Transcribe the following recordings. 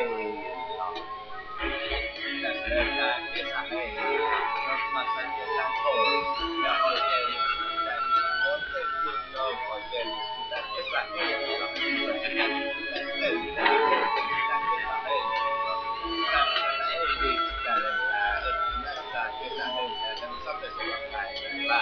heillä. Pitäis löytää kesäheillä. Nostamassa kesän pois. Ja oikeellisesti sitä oikeellisesti sitä kesäheillä. Pitäis löytää sitä kesäheillä. Tämmöisellä ei viitsikädellään, että näyttää kesäheillä. Tämä on sateisella päivällä.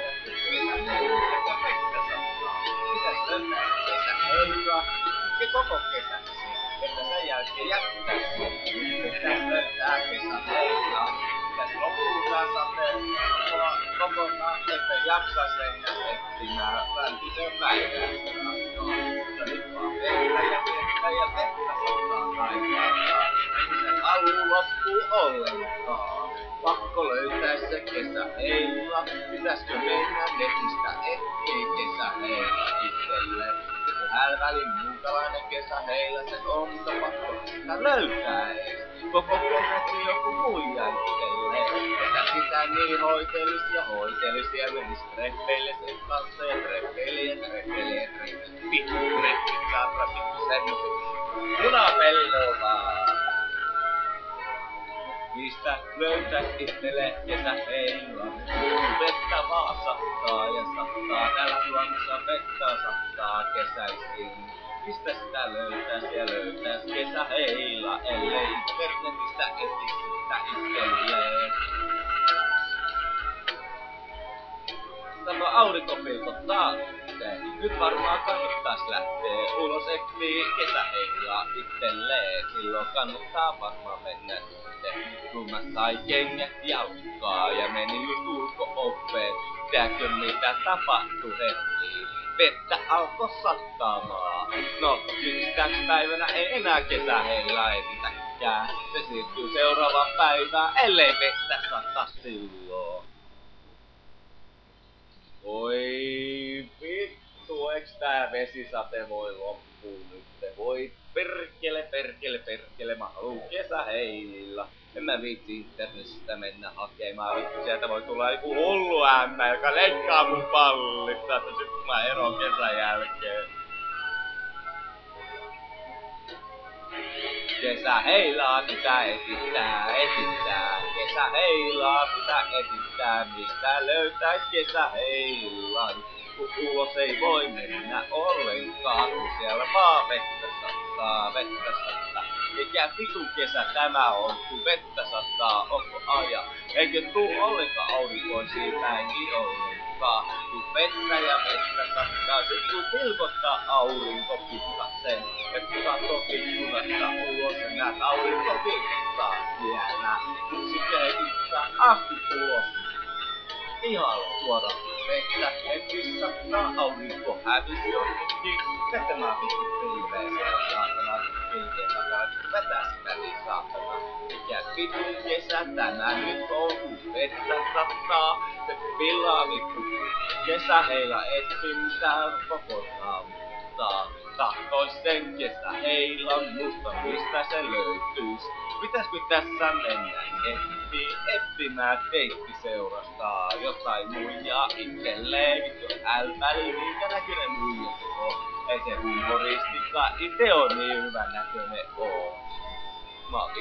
Pitäis löytää kesäheillä. Ja koko kesäksi. Että sen jälkeen jättää. Pitäis löytää kesäheillä. Pitäis lopulta sateen kokonaan, että jaksais mennä etsimään läntisen päivää. Mutta nyt vaan vettä ja vettä ja vettä sataa kaikkiaan. Sen alun loppuu ollenkaan. Pakko löytää se kesäheila. Pitäiskö mennä netistä etsii kesäheila itselleen? Hälvälin munkalainen kesäheila se on, mutta pakko sitä löytää ees. Koko kesäksi joku muija itselleen. Että sitä niin hoitelis ja menis treffeille sen kanssa ja treffeille. Vittu treffit saatra vittu semmoset munapellovaa. Mistä löytäis itselle kesäheila? Vettä vaan sattaa ja sattaa. Täällä Suomessa vettä sattaa kesäisin. Mistä sitä löytäis kesäheila? Ellei internetistä etsi sitä itselleen. Sano aurinkopilkot taakse. Nyt varmaan kannattais lähtee ulos etsii kesäheilaa itselleen. Silloin kannattaa varmaan mennä sitten. Kun mä sain kengät jalkaa ja menin just ulko-oveen. Tiedätkö mitä tapahtui heti? Vettä alkoi sattamaan. No, nyt täks päivänä ei enää kesäheilaa etsitäkään. Se siirtyy seuraavaan päivään, ellei vettä sata silloin. Oi vittu, eiks tää vesisate voi loppuu nyt? Voi perkele, mä haluun kesäheilillä. En mä viitsi internetistä mennä hakemaan, vittu sieltä voi tulla joku hullu ämmä, joka leikkaa mun pallista, että sit kun mä eron kesän jälkeen. Kesäheilaa pitää esittää. Kesäheilaa pitää esittää, mistä löytäis kesäheilan. Kun ulos ei voi mennä ollenkaan, kun siellä vaan vettä sattaa. Mikä vitun kesä tämä on, kun vettä sattaa koko ajan. Eikä tuu ollenkaan aurinkoisia päiviä ollenkaan. Kun vettä ja vettä sattaa, sit kun pilkottaa aurinko pikkasen. Et katso ikkunasta ulos ja näet aurinko pilkottaa siellä. Sitten heittää astut ulos. Ihan suora vettä, et sattaa aurinko hävisi jonnekin. Vettä mä vittu pilveeseen saatana. Pilveen takana vetää sitä niin saatana. Mikä vitun kesä tämä nyt on, kun vettä sattaa. Se pilaa vittu kesäheila etsimistä kokonaan. Tahtois sen kesäheilan, mutta mistä se löytyis? Pitäiskö tässä mennä etsimään deittiseurasta jotain muijaa itselleen? Vittu älpäli, minkä näköinen muija se on? Ei se humoristika ite on niin hyvän näköinen oo. Mä oon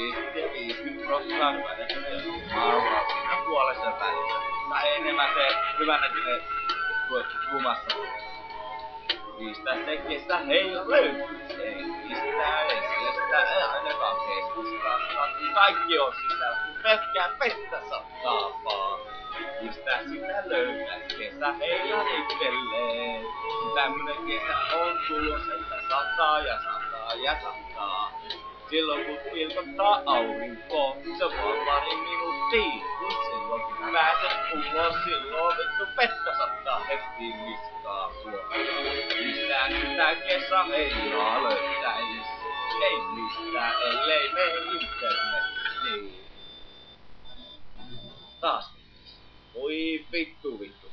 50% hyvän näköinen. Mä oon siinä puolessa välissä. Tai enemmän se hyvän näköinen kumassa. Mistä se kesäheila löytyis? Ei mistään ei ainakaan keskustasta. Kaikki on sisällä, kun pelkkää vettä sattaa vaan. Mistä sitä löytäis kesäheila itselleen? Tämmönen kesä on tulos, että sataa ja sataa ja sataa. Silloin kun pilkottaa aurinko, se on vaan pari minuuttia. Kun silloin kun pääset ulos, silloin vittu vettä sattaa heti niskaa sua. Mistä sitä kesäheilaa löytäis? Ei mistään, ellei mene internettiin. Taas. Voi vittu.